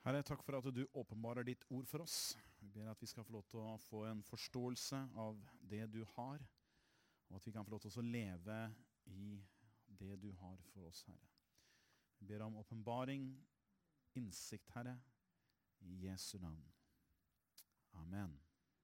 Herre, takk for at du åpenbarer ditt ord for oss. Vi ber at vi skal få lov til å få en forståelse av det du har, og at vi kan få lov til å leve i det du har for oss, Herre. Vi ber om åpenbaring, innsikt, Herre, i Jesu navn. Amen.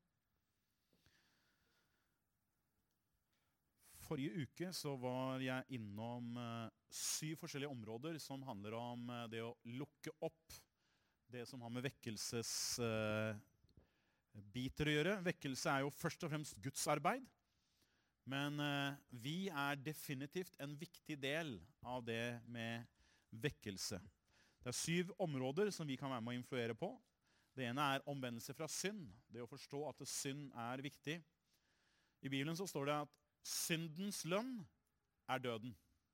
Forrige uke så var jeg innom 7 forskjellige områder som handler om det å lukke opp det som har med vekkelsesbiter å gjøre. Vekkelse er jo først og fremst Guds arbeid, men vi er definitivt en viktig del av det med vekkelse. Det er 7 områder som vi kan være med å influere på. Det ene er omvendelse fra synd, det å forstå at synd er viktig. I Bibelen så står det at syndens lønn er døden.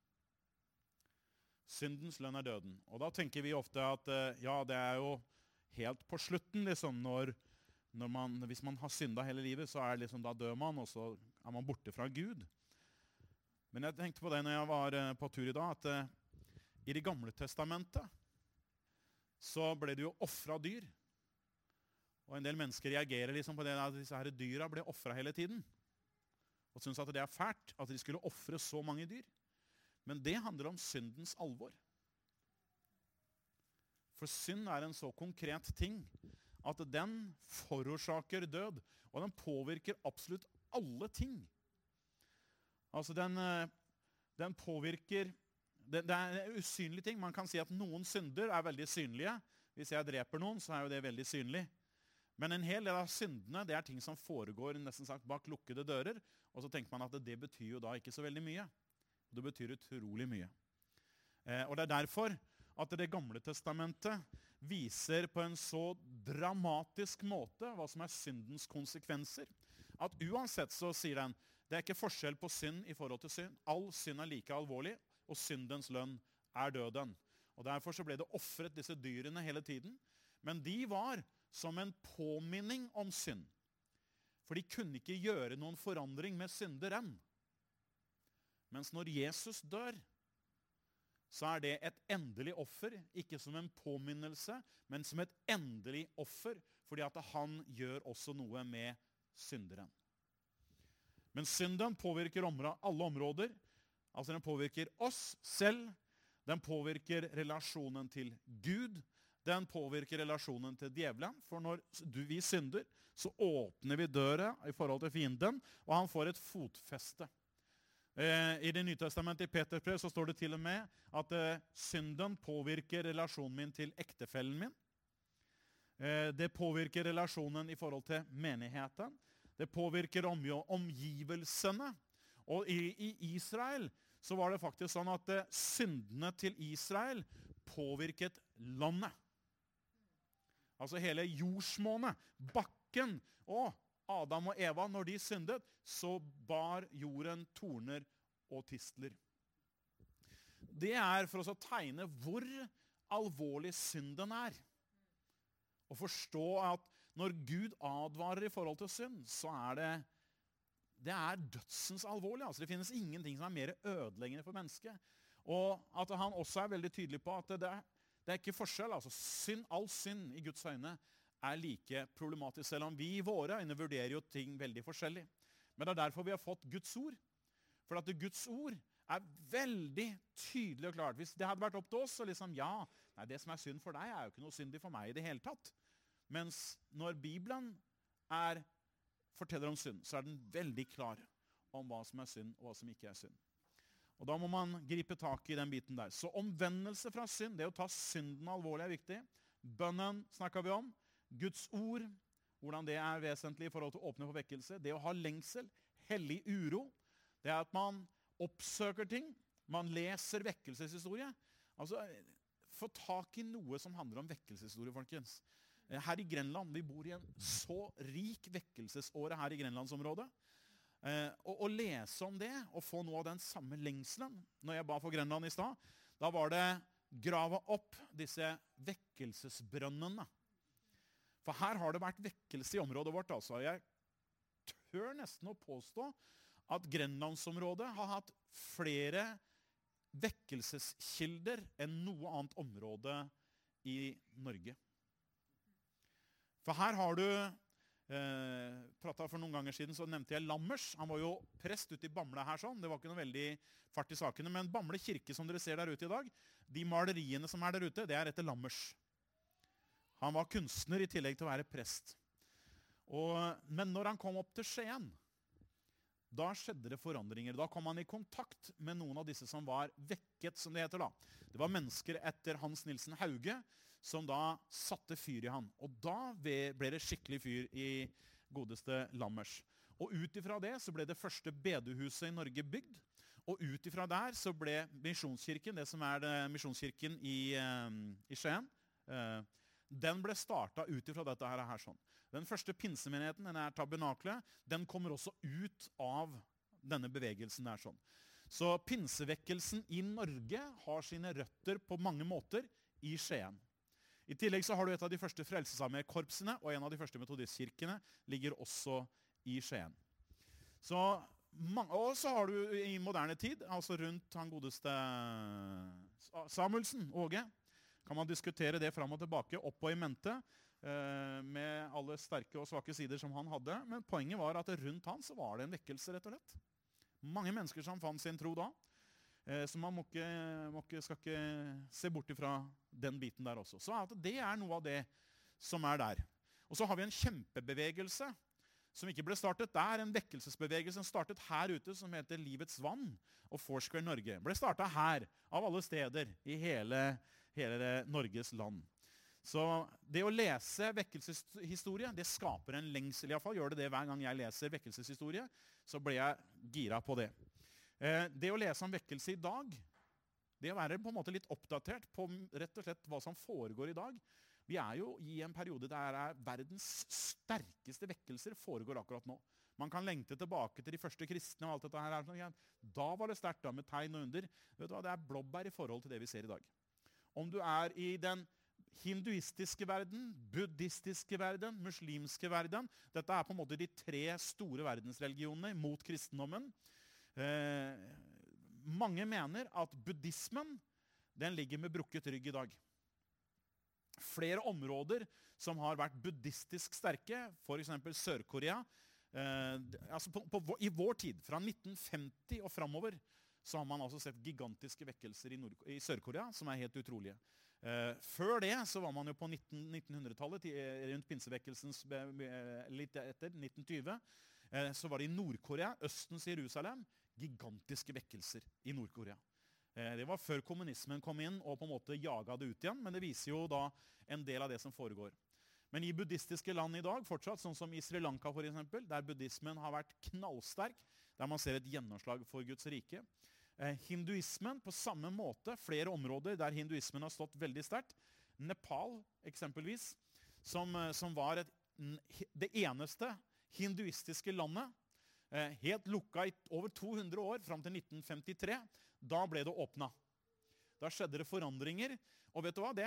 Syndens lønn er døden. Og da tenker vi ofte at ja, det er jo helt på slutten, liksom, hvis man har syndet hele livet, så er liksom, da dør man, og så er man borte fra Gud. Men jeg tenkte på det når jeg var på tur i dag, at i det gamle testamentet så ble det jo offret dyr. Og en del mennesker reagerer liksom på det at disse her dyra ble offret hele tiden. Og synes at det er fælt at de skulle offre så mange dyr. Men det handler om syndens alvor. For synd er en så konkret ting at den forårsaker død, og den påvirker absolutt alle ting. Altså den påvirker, det er en usynlig ting. Man kan si at noen synder er veldig synlige. Hvis jeg dreper noen, så er jo det veldig synlig. Men en hel del av syndene, det er ting som foregår nesten sagt bak lukkede dører, og så tenker man at det betyr jo da ikke så veldig mye. Det betyr utrolig mye. Og det er derfor at det gamle testamentet viser på en så dramatisk måte hva som er syndens konsekvenser. At uansett så sier den, det er ikke forskjell på synd i forhold til synd. All synd er like alvorlig, og syndens lønn er døden. Og derfor så ble det offret disse dyrene hele tiden. Men de var som en påminning om synd. For de kunne ikke gjøre noen forandring med synderen. Mens når Jesus dør, så er det et endelig offer, ikke som en påminnelse, men som et endelig offer, fordi at han gjør også noe med synderen. Men synden påvirker alle områder, altså den påvirker oss selv, den påvirker relasjonen til Gud, den påvirker relasjonen til djevelen, for når vi synder, så åpner vi døra i forhold til fienden, og han får et fotfeste. I det nye testamentet i Peters brev så står det til og med at synden påvirker relasjonen min til ektefellen min. Det påvirker relasjonen i forhold til menigheten. Det påvirker omgivelsene. Og i Israel så var det faktisk sånn at syndene til Israel påvirket landet. Altså hele jordsmånet, bakken og Adam og Eva, når de syndet, så bar jorden torner og tistler. Det er for oss å tegne hvor alvorlig synden er. Og forstå at når Gud advarer i forhold til synd, så er det er dødsens alvorlig. Altså det finnes ingenting som er mer ødeleggende for mennesket. Og at han også er veldig tydelig på at det er ikke forskjell. Altså all synd i Guds øyne er like problematisk, selv om vi i våre øyne vurderer jo ting veldig forskjellig. Men det er derfor vi har fått Guds ord. For at Guds ord er veldig tydelig og klart. Hvis det hadde vært opp til oss, så liksom, det som er synd for deg er jo ikke noe syndig for meg i det hele tatt. Mens når Bibelen forteller om synd, så er den veldig klar om hva som er synd og hva som ikke er synd. Og da må man gripe tak i den biten der. Så omvendelse fra synd, det å ta synden alvorlig er viktig. Bønnen snakker vi om. Guds ord, hvordan det er vesentlig i forhold til å åpne for vekkelse. Det å ha lengsel, hellig uro. Det er at man oppsøker ting. Man leser vekkelseshistorie. Altså, få tak i noe som handler om vekkelseshistorie, folkens. Her i Grenland, vi bor i en så rik vekkelsesåre her i Grenlandsområdet. Og lese om det, og få noe av den samme lengselen. Når jeg ba for Grenland i sted, da var det grave opp disse vekkelsesbrønnene. For her har det vært vekkelse i området vårt. Altså. Jeg tør nesten å påstå at Grenlandsområdet har hatt flere vekkelseskilder enn noe annet område i Norge. For her har du, pratet for noen ganger siden, så nevnte jeg Lammers. Han var jo prest ute i Bamble her sånn. Det var ikke noe veldig fart i sakene. Men Bamble kirke som dere ser der ute i dag, de maleriene som der ute, det etter Lammers. Han var kunstner i tillegg til å være prest. Men når han kom opp til Skien, da skjedde det forandringer. Da kom han i kontakt med noen av disse som var vekket, som det heter da. Det var mennesker etter Hans Nilsen Hauge, som da satte fyr i han. Og da ble det skikkelig fyr i godeste Lammers. Og utifra det så ble det første bedehuset i Norge bygd. Og utifra der så ble Misjonskirken, det som det Misjonskirken i Skien, den ble startet utifra dette her sånn. Den første pinsemenigheten, den tabernaklet, den kommer også ut av denne bevegelsen der sånn. Så pinsevekkelsen i Norge har sine røtter på mange måter i Skien. I tillegg så har du et av de første frelsesarmékorpsene, og en av de første metodistkirkene ligger også i Skien. Og så har du i moderne tid, altså rundt han godeste Samuelsen, Åge, kan man diskutere det fram og tilbake, opp og i mente, med alle sterke og svake sider som han hadde. Men poenget var at rundt han så var det en vekkelse, rett og slett. Mange mennesker som fant sin tro da. Så man skal ikke se bort ifra den biten der også. Så det noe av det som der. Og så har vi en kjempebevegelse som ikke ble startet der, en vekkelsesbevegelse som startet her ute, som heter Livets Vann og Foursquare Norge. Ble startet her, av alle steder, i hele Norges land. Så det å lese vekkelseshistorie, det skaper en lengsel. I hvert fall gjør det hver gang jeg leser vekkelseshistorie, så blir jeg gira på det. Det å lese om vekkelse i dag, det å være på en måte litt oppdatert på rett og slett hva som foregår i dag. Vi jo i en periode der verdens sterkeste vekkelser foregår akkurat nå. Man kan lengte tilbake til de første kristne og alt dette her. Da var det sterkt da med tegn og under. Vet du hva, det blåbær i forhold til det vi ser i dag. Om du i den hinduistiske verden, buddhistiske verden, muslimske verden, dette på en måte de tre store verdensreligionene mot kristendommen. Mange mener at buddhismen, den ligger med brukket rygg i dag. Flere områder som har vært buddhistisk sterke, for eksempel Sør-Korea, i vår tid, fra 1950 og fremover, så har man altså sett gigantiske vekkelser i Sør-Korea, som helt utrolige. Før det så var man jo på 1900-tallet, rundt pinsevekkelsen litt etter, 1920, så var det i Nord-Korea, Østens Jerusalem, gigantiske vekkelser i Nord-Korea. Det var før kommunismen kom inn og på en måte jaget det ut igjen, men det viser jo da en del av det som foregår. Men i buddhistiske land i dag, fortsatt, sånn som i Sri Lanka for eksempel, der buddhismen har vært knallsterk, der man ser et gjennomslag for Guds rike. Hinduismen på samme måte, flere områder der hinduismen har stått veldig sterkt. Nepal eksempelvis, som var det eneste hinduistiske landet, helt lukket i over 200 år, frem til 1953, da ble det åpnet. Da skjedde det forandringer, og vet du hva, det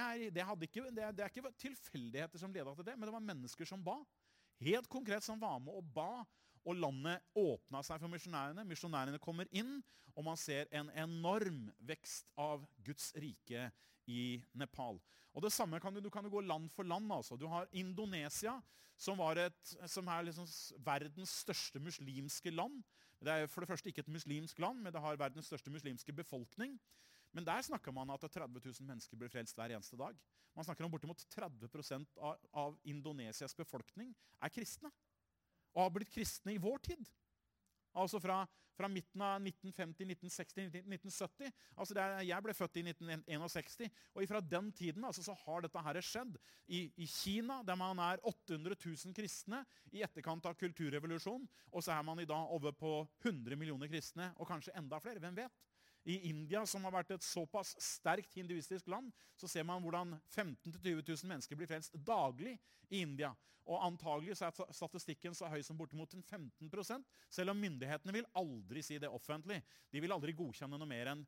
ikke tilfeldigheter som ledet til det, men det var mennesker som ba. Helt konkret som var med og ba, og landet åpnet seg for misjonærene. Misjonærene kommer inn, og man ser en enorm vekst av Guds rike i Nepal. Og det samme du kan gå land for land. Altså. Du har Indonesia, som liksom verdens største muslimske land. Det for det første ikke et muslimsk land, men det har verdens største muslimske befolkning. Men der snakker man at 30 000 mennesker blir frelst hver eneste dag. Man snakker om bortimot 30% av Indonesias befolkning kristne. Og har blitt kristne i vår tid. Altså fra midten av 1950, 1960, 1970. Altså jeg ble født i 1961, og fra den tiden så har dette her skjedd. I Kina, der man 800 000 kristne i etterkant av kulturrevolusjonen, og så man i dag over på 100 millioner kristne, og kanskje enda flere, hvem vet? I India, som har vært et såpass sterkt hinduistisk land, så ser man hvordan 15 000 til 20 000 mennesker blir frelst daglig i India. Og antagelig så statistikken så høy som bortimot 15%, selv om myndighetene vil aldri si det offentlig. De vil aldri godkjenne noe mer enn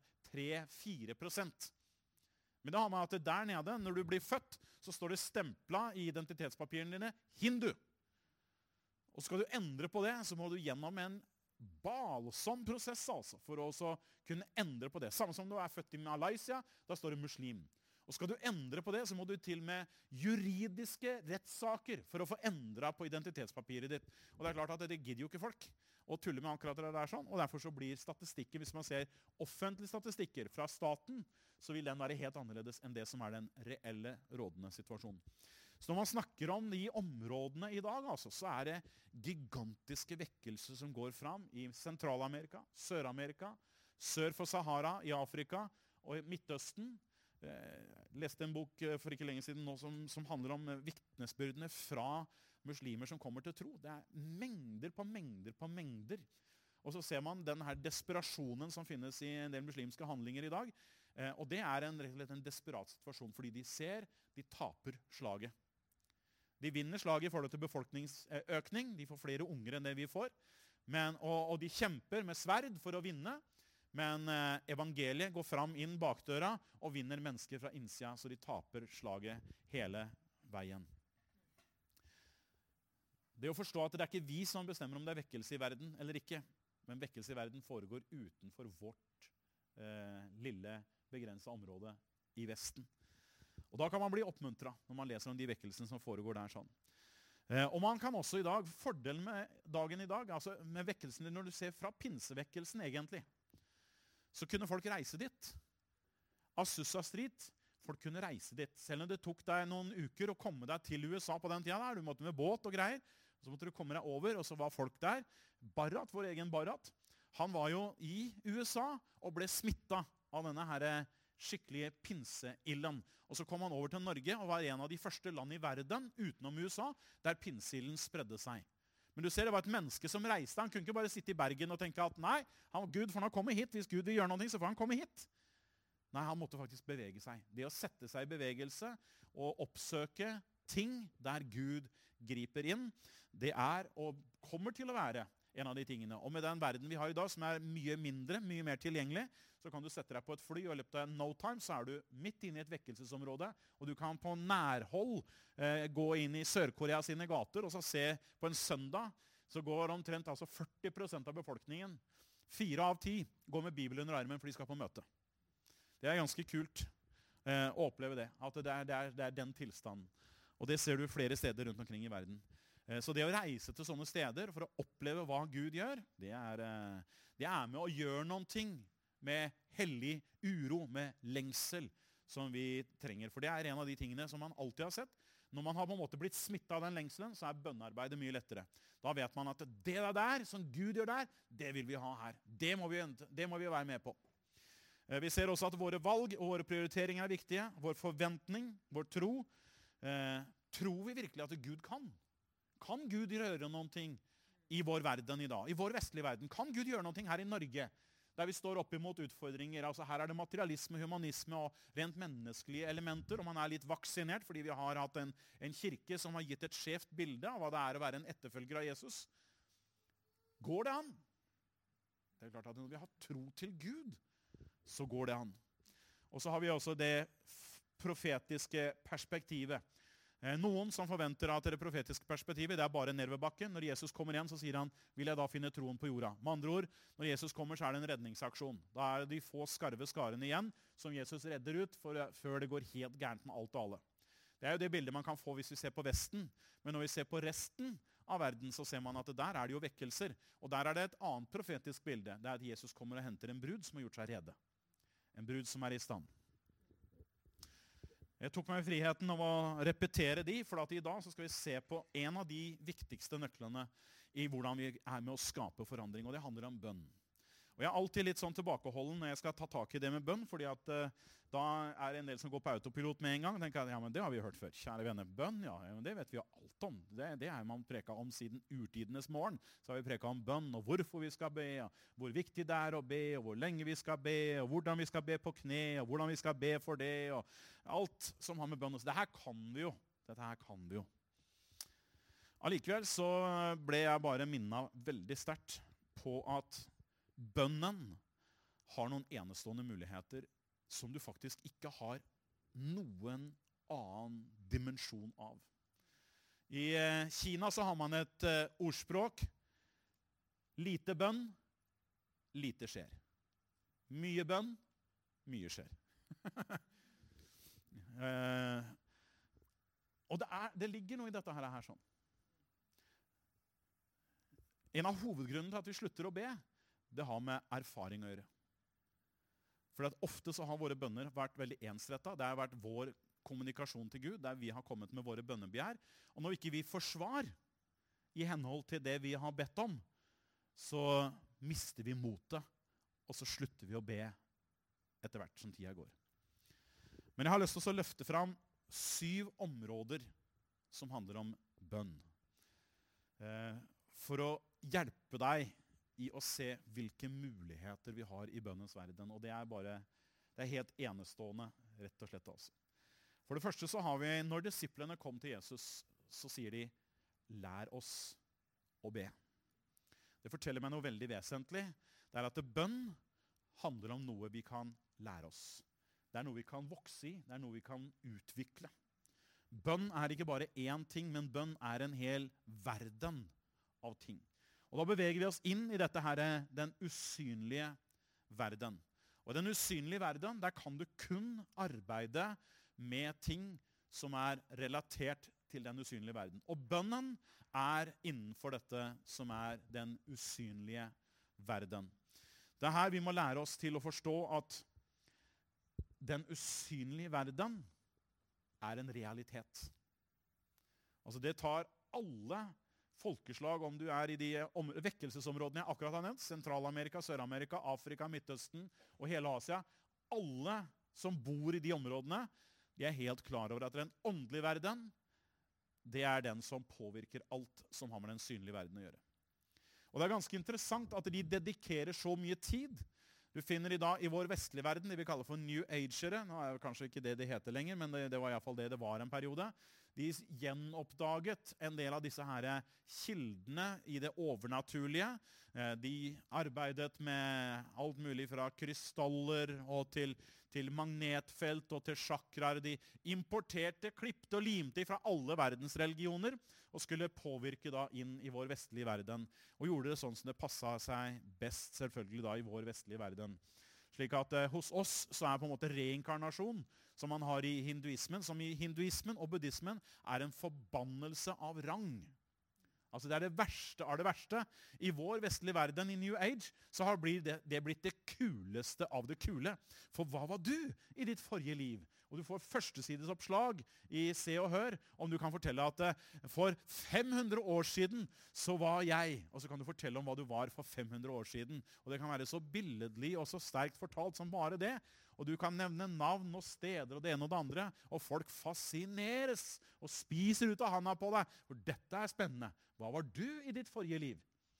3-4%. Men da har man at der nede, når du blir født, så står det stemplet i identitetspapirene dine, hindu. Og skal du endre på det, så må du gjennom en balsom prosess altså, for å kunne endre på det. Samme som du født i Malaysia, da står det muslim. Og skal du endre på det, så må du til med juridiske rettssaker for å få endret på identitetspapiret ditt. Og det er klart at det gidder jo ikke folk å tulle med akkurat det der sånn, og derfor så blir statistikken, hvis man ser offentlige statistikker fra staten, så vil den være helt annerledes enn det som er den reelle rådende situasjonen. Så når man snakker om de områdene i dag, altså, så er det gigantiske vekkelser som går fram i Sentral-Amerika, Sør-Amerika, sør for Sahara, i Afrika og i Midtøsten. Jeg leste en bok for ikke lenge siden nå som handler om vitnesbyrdene fra muslimer som kommer til tro. Det er mengder på mengder på mengder. Og så ser man denne desperasjonen som finnes i en del muslimske handlinger i dag. Og det er rett og slett en desperat situasjon, fordi de ser, de taper slaget. De vinner slaget i forhold til befolkningsøkning. De får flere unger enn det vi får. Og de kjemper med sverd for å vinne. Men evangeliet går fram inn bakdøra og vinner mennesker fra innsida, så de taper slaget hele veien. Det å forstå at det er ikke vi som bestemmer om det er vekkelse i verden eller ikke, men vekkelse i verden foregår utenfor vårt lille, begrenset område i Vesten. Og da kan man bli oppmuntret når man leser om de vekkelsene som foregår der sånn. Og man kan også i dag, fordelen med dagen i dag, altså med vekkelsen, når du ser fra pinsevekkelsen egentlig, så kunne folk reise dit. Azusa Street, folk kunne reise dit. Selv om det tok deg noen uker å komme deg til USA på den tida der, du måtte med båt og greier, så måtte du komme deg over, og så var folk der. Barat, vår egen Barat, han var jo i USA og ble smittet av denne her skikkelige pinseilden. Og så kom han over til Norge og var en av de første land i verden, utenom USA, der pinseilden spredde seg. Men du ser, det var et menneske som reiste. Han kunne ikke bare sitte i Bergen og tenke at nei, Gud får han komme hit. Hvis Gud vil gjøre noe, så får han komme hit. Nei, han måtte faktisk bevege seg. Det å sette seg i bevegelse og oppsøke ting der Gud griper inn, det er og kommer til å være en av de tingene. Og med den verden vi har i dag, som er mye mindre, mye mer tilgjengelig, så kan du sette deg på et fly, og i løpet av no time så er du midt inne i et vekkelsesområde, og du kan på nærhold gå inn i Sør-Korea sine gater, og så se på en søndag, så går omtrent 40% av befolkningen, 4 av 10, går med Bibelen under armen, for de skal på møte. Det er ganske kult å oppleve det, at det er den tilstanden. Og det ser du flere steder rundt omkring i verden. Så det å reise til sånne steder for å oppleve hva Gud gjør, det er med å gjøre noen ting med hellig uro, med lengsel som vi trenger. For det er en av de tingene som man alltid har sett. Når man har på en måte blitt smittet av den lengselen, så er bønnearbeidet mye lettere. Da vet man at det der som Gud gjør der, det vil vi ha her. Det må vi være med på. Vi ser også at våre valg og våre prioriteringer er viktige. Vår forventning, vår tro. Tror vi virkelig at Gud kan? Kan Gud gjøre noen ting i vår verden i dag? I vår vestlige verden? Kan Gud gjøre noen ting her i Norge? Der vi står opp imot utfordringer. Altså her er det materialisme, humanisme og rent menneskelige elementer. Og man er litt vaksinert fordi vi har hatt en kirke som har gitt et skjevt bilde av hva det er å være en etterfølger av Jesus. Går det an? Det er klart at når vi har tro til Gud, så går det an. Og så har vi også det profetiske perspektivet. Noen som forventer at det profetiske perspektivet, det er bare ned ved bakken. Når Jesus kommer igjen, så sier han, vil jeg da finne troen på jorda? Med andre ord, når Jesus kommer, så er det en redningsaksjon. Da er det de få skarve skarene igjen, som Jesus redder ut, før det går helt gærent med alt og alle. Det er jo det bildet man kan få hvis vi ser på Vesten. Men når vi ser på resten av verden, så ser man at der er det jo vekkelser. Og der er det et annet profetisk bilde. Det er at Jesus kommer og henter en brud som har gjort seg rede. En brud som er i stand. Jeg tok meg friheten av å repetere de, for at i dag så skal vi se på en av de viktigste nøklene i hvordan vi er med å skape forandring, og det handler om bønn. Og jeg er alltid litt sånn tilbakeholden når jeg skal ta tak i det med bønn, fordi at da er det en del som går på autopilot med en gang, og tenker at ja, men det har vi jo hørt før. Kjære venner, bønn, ja, men det vet vi jo alt om. Det er man preket om siden urtidenes morgen. Så har vi preket om bønn, og hvorfor vi skal be, og hvor viktig det er å be, og hvor lenge vi skal be, og hvordan vi skal be på kne, og hvordan vi skal be for det, og alt som har med bønn. Så dette her kan vi jo. Allikevel så ble jeg bare minnet veldig sterkt på at bønnen har noen enestående muligheter som du faktisk ikke har noen annen dimensjon av. I Kina så har man et ordspråk. Lite bønn, lite skjer. Mye bønn, mye skjer. Og det ligger noe i dette her sånn. En av hovedgrunnene til at vi slutter å be, det har med erfaring å gjøre. For at ofte så har våre bønner vært veldig ensrettet. Det har vært vår kommunikasjon til Gud, der vi har kommet med våre bønnebegjær. Og når ikke vi får svar i henhold til det vi har bedt om, så mister vi motet, og så slutter vi å be etter hvert som tida går. Men jeg har lyst til å løfte fram 7 områder som handler om bønn. For å hjelpe deg i å se hvilke muligheter vi har i bønnens verden. Og det er helt enestående, rett og slett. Altså. For det første så har vi, når disiplene kom til Jesus, så sier de, lær oss å be. Det forteller meg noe veldig vesentlig. Det er at bønn handler om noe vi kan lære oss. Det er noe vi kan vokse i, det er noe vi kan utvikle. Bønn er ikke bare én ting, men bønn er en hel verden av ting. Og da beveger vi oss inn i dette her, den usynlige verden. Og den usynlige verden, der kan du kun arbeide med ting som er relatert til den usynlige verden. Og bønnen er innenfor dette som er den usynlige verden. Det er her vi må lære oss til å forstå at den usynlige verden er en realitet. Altså det tar alle folkeslag, om du er i de vekkelsesområdene jeg akkurat har nevnt, Sentral-Amerika, Sør-Amerika, Afrika, Midtøsten og hele Asia. Alle som bor i de områdene, de er helt klar over at den åndelige verden, det er den som påvirker alt som har med den synlige verden å gjøre. Og det er ganske interessant at de dedikerer så mye tid. Du finner i dag i vår vestlige verden, det vi kaller for New Agere. Nå er det kanskje ikke det heter lenger, men det var i hvert fall det var en periode. De gjenoppdaget en del av disse her kildene i det overnaturlige. De arbeidet med alt mulig fra krystaller og til magnetfelt og til chakraer. De importerte, klippte og limte fra alle verdens religioner og skulle påvirke da inn i vår vestlige verden. Og gjorde det sånn som det passet seg best selvfølgelig da i vår vestlige verden. Slik at hos oss så er på en måte reinkarnasjon, som man har i hinduismen, som i hinduismen og buddhismen er en forbannelse av rang. Altså det er det verste av det verste. I vår vestlige verden, i New Age, så har det blitt det kuleste av det kule. For hva var du i ditt forrige liv? Og du får førstesidesoppslag i Se og Hør, om du kan fortelle at for 500 år siden så var jeg, og så kan du fortelle om hva du var for 500 år siden. Og det kan være så billedlig og så sterkt fortalt som bare det. Og du kan nevne navn og steder og det ene og det andre, og folk fascineres og spiser ut av handa på deg. For dette er spennende. Hva var du i ditt forrige liv?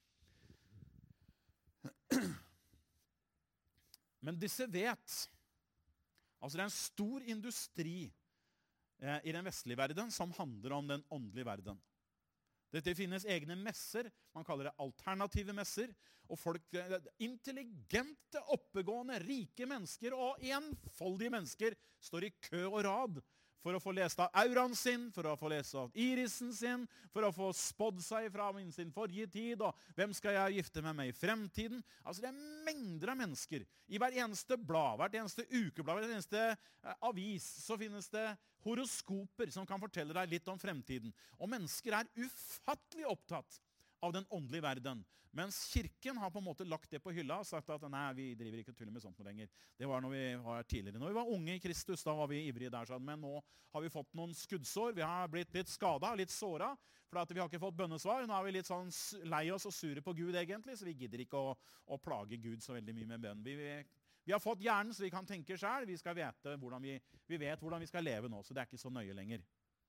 Men disse vet, altså det er en stor industri i den vestlige verden som handler om den åndelige verden. Det finnes egne messer, man kaller det alternative messer, og folk, intelligente, oppegående, rike mennesker og enfoldige mennesker står i kø og rad for å få lest av auraen sin, for å få lest av irisen sin, for å få spådd seg fra sin forrige tid, og hvem skal jeg gifte med meg i fremtiden? Altså det er mengder av mennesker. I hver eneste blad, hvert eneste ukeblad, hver eneste avis, så finnes det horoskoper som kan fortelle deg litt om fremtiden. Og mennesker er ufattelig opptatt av den åndelige verden. Mens kirken har på en måte lagt det på hylla og sagt at nei, vi driver ikke og tuller med sånt med lenger. Det var når vi var tidligere. Når vi var unge i Kristus, da var vi ivrige der, men nå har vi fått noen skuddsår. Vi har blitt litt skadet, litt såret, for at vi har ikke fått bønnesvar. Nå er vi litt sånn lei oss og sure på Gud egentlig, så vi gidder ikke å plage Gud så veldig mye med bønn. Vi har fått hjernen så vi kan tenke selv. Vi skal vite vi vet hvordan vi skal leve nå, så det er ikke så nøye lenger.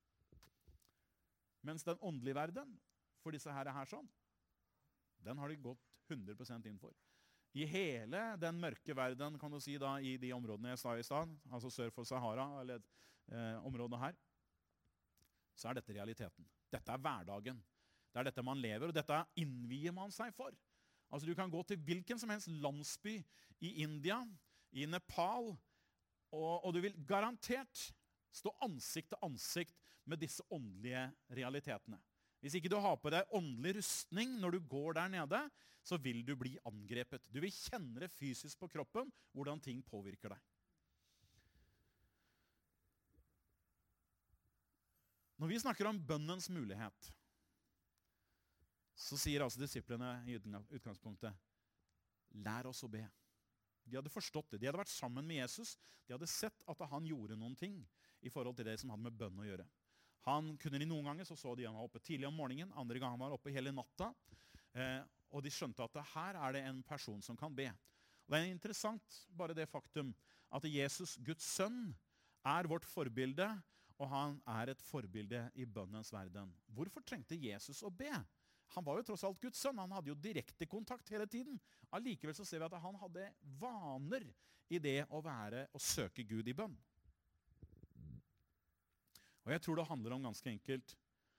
Mens den åndelige verden, for disse her sånn, den har de gått 100% inn for. I hele den mørke verden, kan du si da, i de områdene jeg sa i sted, altså sør for Sahara, eller områdene her, så er dette realiteten. Dette er hverdagen. Det er dette man lever, og dette innvier man seg for. Altså du kan gå til hvilken som helst landsby i India, i Nepal, og du vil garantert stå ansikt til ansikt med disse åndelige realitetene. Hvis ikke du har på deg åndelig rustning når du går der nede, så vil du bli angrepet. Du vil kjenne det fysisk på kroppen, hvordan ting påvirker deg. Når vi snakker om bønnens mulighet, så sier altså disiplene i utgangspunktet, lær oss å be. De hadde forstått det. De hadde vært sammen med Jesus. De hadde sett at han gjorde noen ting i forhold til det som hadde med bønn å gjøre. Han kunne de noen ganger, så de han var oppe tidlig om morgenen, andre ganger han var oppe hele natta, og de skjønte at her er det en person som kan be. Og det er interessant, bare det faktum, at Jesus, Guds sønn, er vårt forbilde, og han er et forbilde i bønnens verden. Hvorfor trengte Jesus å be? Han var jo tross alt Guds sønn, han hadde jo direkte kontakt hele tiden. Allikevel så ser vi at han hadde vaner i det å være og søke Gud i bønn. Og jeg tror det handler om ganske enkelt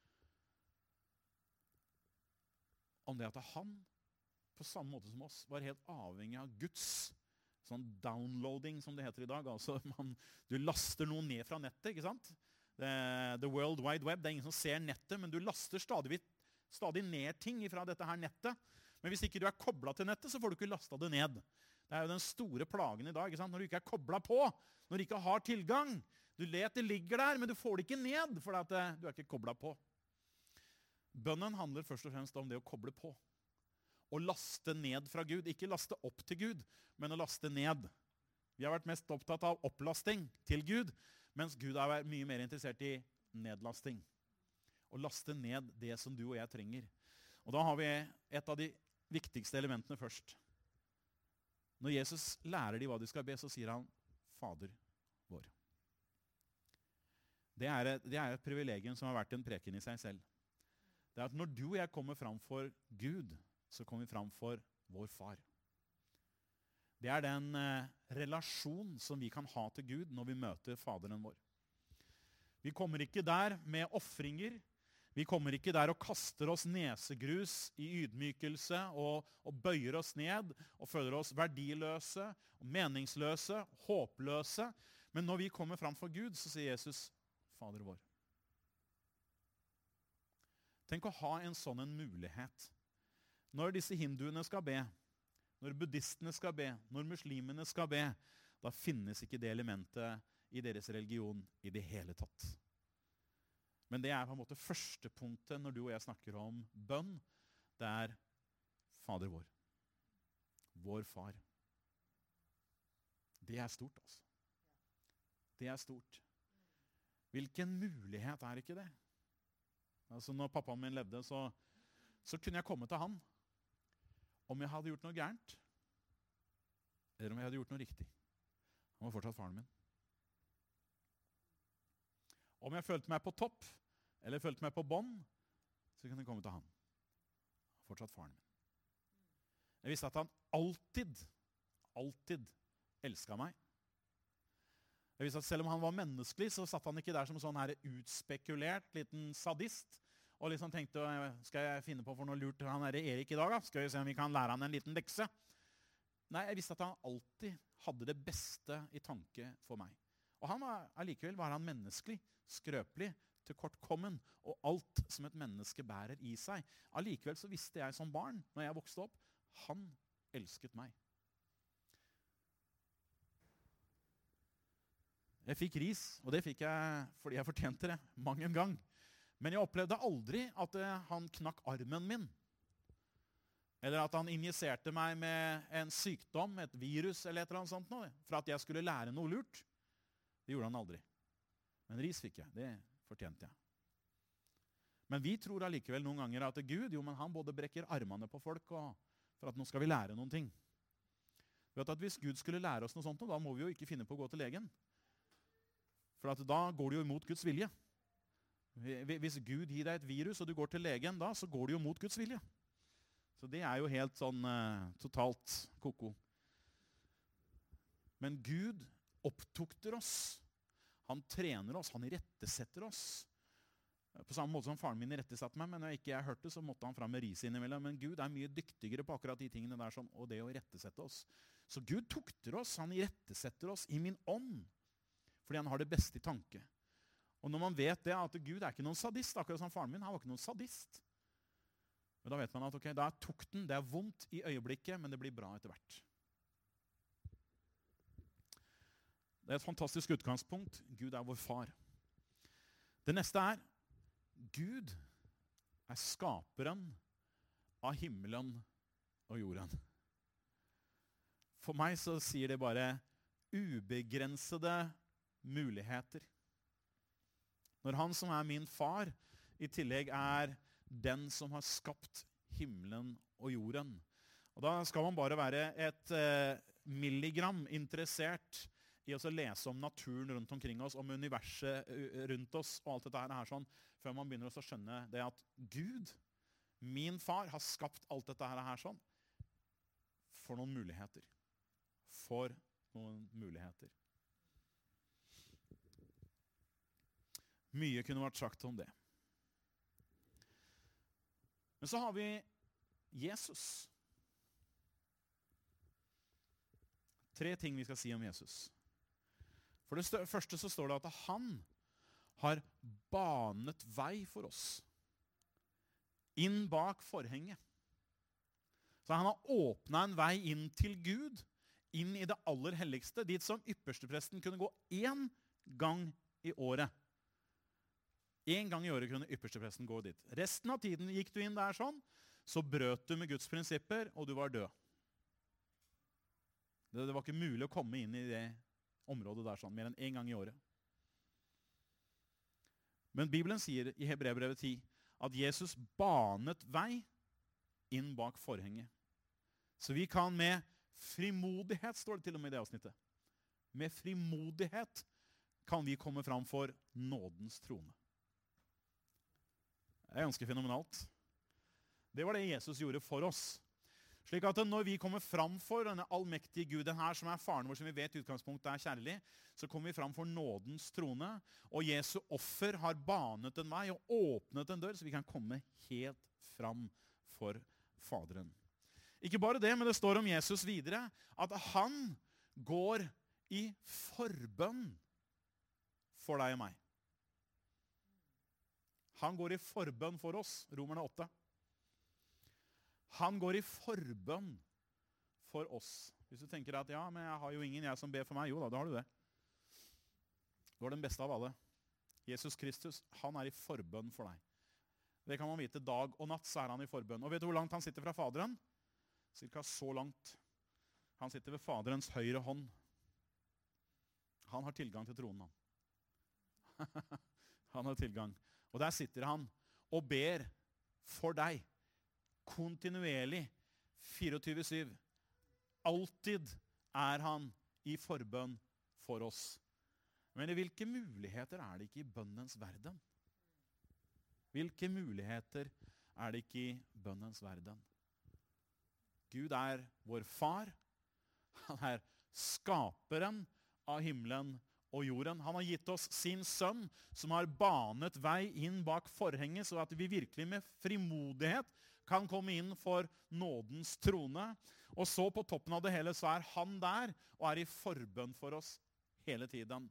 om det at han, på samme måte som oss, var helt avhengig av Guds sånn downloading, som det heter i dag. Altså du laster noe ned fra nettet, ikke sant? The World Wide Web, det er ingen som ser nettet, men du laster stadig ned ting fra dette her nettet. Men hvis ikke du er koblet til nettet, så får du ikke lastet det ned. Det er jo den store plagen i dag, ikke sant? Når du ikke er koblet på, når du ikke har tilgang. Du vet det ligger der, men du får det ikke ned, for du er ikke koblet på. Bønnen handler først og fremst om det å koble på. Å laste ned fra Gud. Ikke laste opp til Gud, men å laste ned. Vi har vært mest opptatt av opplasting til Gud, mens Gud er mye mer interessert i nedlasting. Å laste ned det som du og jeg trenger. Og da har vi et av de viktigste elementene først. Når Jesus lærer de hva de skal be, så sier han, Fader vår. Det er et privilegium som har vært en preken i seg selv. Det er at når du og jeg kommer fram for Gud, så kommer vi fram for vår far. Det er den relasjon som vi kan ha til Gud når vi møter Faderen vår. Vi kommer ikke der med offringer. Vi kommer ikke der og kaster oss nesegrus i ydmykelse og bøyer oss ned og føler oss verdiløse, meningsløse, håpløse. Men når vi kommer fram for Gud, så sier Jesus, Fader vår. Tenk å ha en sånn en mulighet. Når disse hinduene skal be, når buddhistene skal be, når muslimene skal be, da finnes ikke det elementet i deres religion i det hele tatt. Men det er på en måte første punktet når du og jeg snakker om bønn. Det er Fader vår. Vår far. Det er stort, altså. Det er stort. Hvilken mulighet er ikke det? Altså når pappaen min levde, så kunne jeg komme til han om jeg hadde gjort noe gærent, eller om jeg hadde gjort noe riktig. Han var fortsatt faren min. Om jeg følte meg på topp, eller følte meg på bånd, så kunne jeg komme til han. Han var fortsatt faren min. Jeg visste at han alltid elsket meg. Jeg visste at selv om han var menneskelig, så satt han ikke der som sånn her utspekulert liten sadist, og liksom tenkte, skal jeg finne på for noe lurt han er Erik i dag da? Skal vi se om vi kan lære han en liten lekse? Nei, jeg visste at han alltid hadde det beste i tanke for meg. Og allikevel var han menneskelig, skrøpelig, tilkortkommen, og alt som et menneske bærer i seg. Allikevel så visste jeg som barn, når jeg vokste opp, han elsket meg. Jeg fikk ris, og det fikk jeg fordi jeg fortjente det, mange en gang. Men jeg opplevde aldri at han knakk armen min. Eller at han injiserte meg med en sykdom, et virus eller et eller annet sånt noe, for at jeg skulle lære noe lurt. Det gjorde han aldri. Men ris fikk jeg, det fortjente jeg. Men vi tror allikevel noen ganger at Gud, men han både brekker armene på folk, og for at nå skal vi lære noen ting. Vet at hvis Gud skulle lære oss noe sånt, da må vi jo ikke finne på å gå til legen. For at da går det jo imot Guds vilje. Hvis Gud gir deg et virus, og du går til legen, da så går det jo mot Guds vilje. Så det er jo helt sånn totalt koko. Men Gud opptukter oss. Han trener oss, han rettesetter oss. På samme måte som faren min rettesatte meg, men når ikke jeg hørte, så måtte han fram med ris innimellom. Men Gud er mye dyktigere på akkurat de tingene der, sånn, og det å rettesette oss. Så Gud tukter oss, han rettesetter oss i min ånd. Fordi han har det beste i tanke. Og når man vet det, at Gud er ikke noen sadist, akkurat som faren min, han var ikke noen sadist. Men da vet man at da er tukten, det er vondt i øyeblikket, men det blir bra etter hvert. Det er et fantastisk utgangspunkt. Gud er vår far. Det neste er, Gud skaperen av himmelen og jorden. For meg så sier det bare ubegrensede muligheter. Når han som min far i tillegg den som har skapt himmelen og jorden. Og da skal man bare være et milligram interessert i å lese om naturen rundt omkring oss, om universet rundt oss og alt dette her sånn, før man begynner å skjønne det at Gud, min far, har skapt alt dette her sånn, for noen muligheter. For noen muligheter. Mye kunne vært sagt om det. Men så har vi Jesus. 3 ting vi skal si om Jesus. For det første så står det at han har banet vei for oss. Inn bak forhenget. Så han har åpnet en vei inn til Gud, inn i det aller helligste, dit som ypperstepresten kunne gå 1 gang i året. 1 gang i året kunne ypperstepresten gå dit. Resten av tiden gikk du inn der sånn, så brøt du med Guds prinsipper, og du var død. Det var ikke mulig å komme inn i det området der sånn, mer enn 1 gang i året. Men Bibelen sier i Hebreerbrevet 10 at Jesus banet vei inn bak forhenget. Så vi kan med frimodighet, står det til og med i det avsnittet, med frimodighet kan vi komme fram for nådens trone. Det ganske fenomenalt. Det var det Jesus gjorde for oss. Slik at når vi kommer fram for denne allmektige Guden her, som faren vår, som vi vet i utgangspunktet kjærlig, så kommer vi fram for nådens trone, og Jesu offer har banet en vei og åpnet en dør, så vi kan komme helt fram for Faderen. Ikke bare det, men det står om Jesus videre, at han går i forbønn for deg og meg. Han går i forbønn for oss, Romerne 8. Han går i forbønn for oss. Hvis du tenker at, ja, men jeg har jo ingen jeg som ber for meg. Jo da har du det. Du er den beste av alle. Jesus Kristus, han i forbønn for deg. Det kan man vite. Dag og natt så han i forbønn. Og vet du hvor langt han sitter fra Faderen? Cirka så langt. Han sitter ved Faderens høyre hånd. Han har tilgang til tronen. Han har tilgang. Og der sitter han og ber for deg. Kontinuerlig. 24/7. Alltid han i forbønn for oss. Men hvilke muligheter det ikke i bønnens verden? Hvilke muligheter det ikke i bønnens verden? Gud vår far. Han skaperen av himmelen og jorden. Han har gitt oss sin sønn, som har banet vei inn bak forhenget, så at vi virkelig med frimodighet kan komme inn for nådens trone. Og så på toppen av det hele så han der, og i forbønn for oss hele tiden.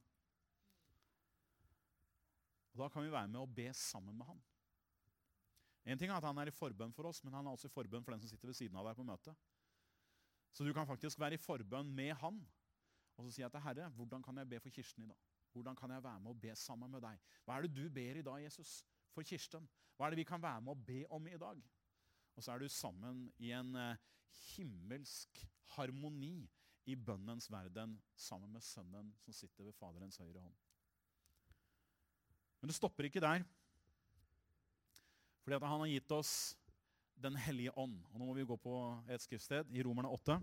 Og da kan vi være med og be sammen med han. En ting at han i forbønn for oss, men han også i forbønn for den som sitter ved siden av deg på møtet. Så du kan faktisk være i forbønn med han. Og så sier jeg til Herre, hvordan kan jeg be for Kirsten i dag? Hvordan kan jeg være med og be sammen med deg? Hva det du ber i dag, Jesus, for Kirsten? Hva det vi kan være med og be om i dag? Og så du sammen i en himmelsk harmoni i bønnens verden, sammen med sønnen som sitter ved Faderens høyre hånd. Men det stopper ikke der. Fordi at han har gitt oss den hellige ånd. Og nå må vi gå på et skriftsted i Romerne 8.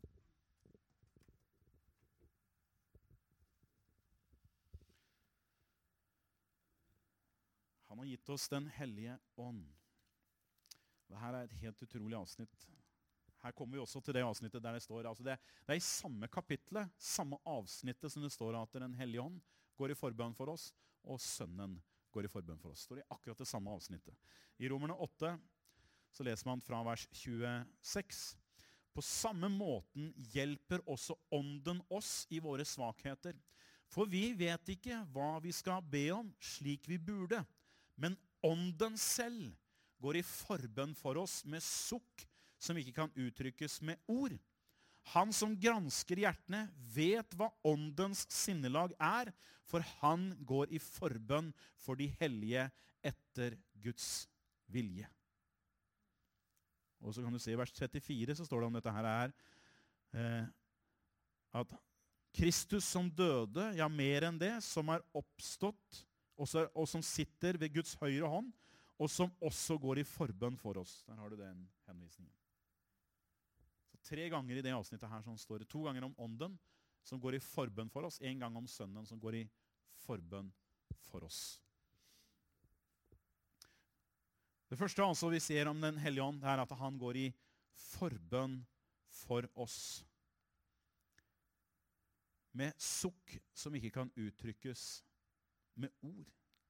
Han har gitt oss den hellige ånd. Dette et helt utrolig avsnitt. Her kommer vi også til det avsnittet der det står, altså det i samme kapitlet, samme avsnittet som det står at den hellige ånd går i forbønn for oss, og sønnen går i forbønn for oss. Det står i akkurat det samme avsnittet. I Romerne 8 så leser man fra vers 26. På samme måten hjelper også ånden oss i våre svakheter. For vi vet ikke hva vi skal be om slik vi burde, men ånden selv går i forbønn for oss med sukk som ikke kan uttrykkes med ord. Han som gransker hjertene vet hva åndens sinnelag for han går i forbønn for de hellige etter Guds vilje. Og så kan du se i vers 34, så står det om dette her at Kristus som døde, ja mer enn det, som oppstått, og som sitter ved Guds høyre hånd, og som også går i forbønn for oss. Der har du den henvisningen. Så 3 ganger i det avsnittet her så står det 2 ganger om ånden, som går i forbønn for oss, 1 gang om sønnen, som går i forbønn for oss. Det første altså vi ser om den hellige ånd, det at han går i forbønn for oss. Med sukk som ikke kan uttrykkes med ord.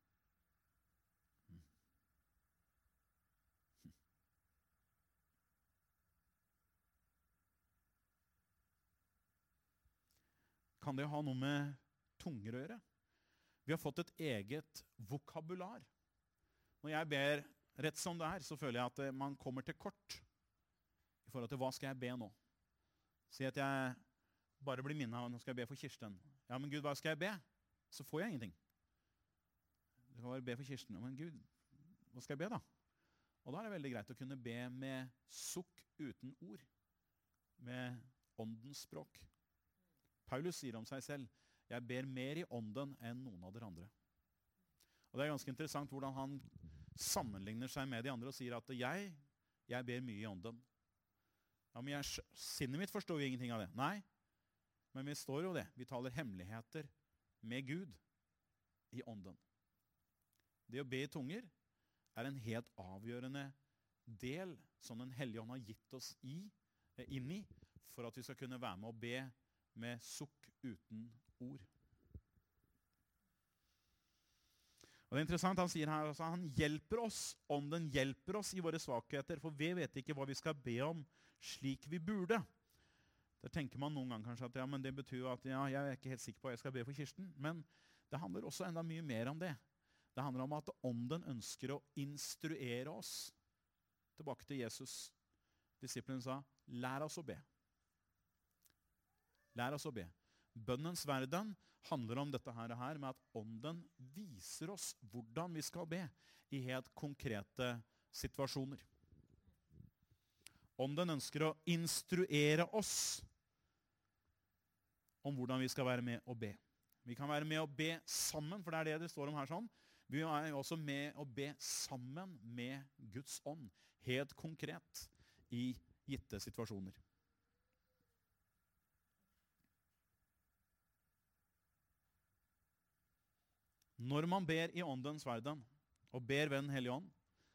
Kan det ha noe med tunger å gjøre? Vi har fått et eget vokabular. Når jeg ber rett som det så føler jeg at man kommer til kort i forhold til hva skal jeg be nå. Si at jeg bare blir minnet av, nå skal jeg be for Kirsten. Ja, men Gud, hva skal jeg be? Så får jeg ingenting. Du kan bare be for Kirsten. Men Gud, hva skal jeg be da? Og da det veldig greit å kunne be med sukk uten ord. Med åndens språk. Paulus sier om seg selv, jeg ber mer i ånden enn noen av dere andre. Og det ganske interessant hvordan han sammenligner seg med de andre og sier at jeg ber mye i ånden. Ja, men sinnet mitt forstår jo ingenting av det. Nei, men vi står jo det. Vi taler hemmeligheter med Gud i ånden. Det å be i tunger en helt avgjørende del som den hellige ånd har gitt oss inn i, for at vi skal kunne være med å be med sukk uten ord. Og det interessant, han sier her, altså, han hjelper oss, ånden hjelper oss i våre svakheter, for vi vet ikke hva vi skal be om slik vi burde. Der tenker man noen ganger kanskje at ja, men det betyr at ja, jeg ikke helt sikker på hva jeg skal be for Kirsten, men det handler også enda mye mer om det. Det handler om at ånden ønsker å instruere oss. Tilbake til Jesus. Disiplene sa, lær oss å be. Lær oss å be. Bønnens verden handler om dette her med at ånden viser oss hvordan vi skal be i helt konkrete situasjoner. Ånden ønsker å instruere oss om hvordan vi skal være med å be. Vi kan være med å be sammen, for det det står om her sånn. Vi også med å be sammen med Guds ånd, helt konkret i gitte situasjoner. Når man ber i åndens verden, og ber ved den hellige ånd,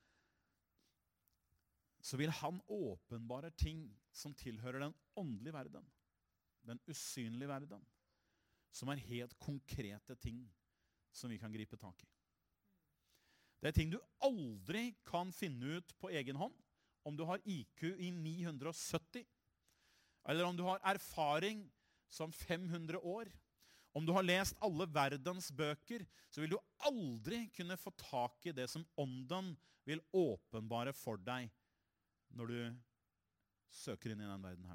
så vil han åpenbare ting som tilhører den åndelige verden, den usynlige verden, som helt konkrete ting som vi kan gripe tak i. Det ting du aldri kan finne ut på egen hånd, om du har IQ i 970, eller om du har erfaring som 500 år. Om du har lest alle verdens bøker, så vil du aldri kunne få tak i det som ånden vil åpenbare for deg når du søker inn i den verden her.